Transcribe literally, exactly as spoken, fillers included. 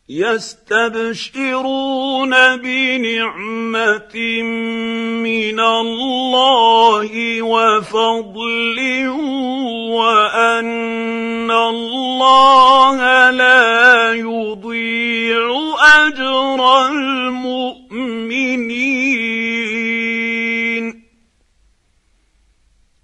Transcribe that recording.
يستبشرون بنعمة من الله وفضل وأن الله لا يضيع أجر المؤمنين.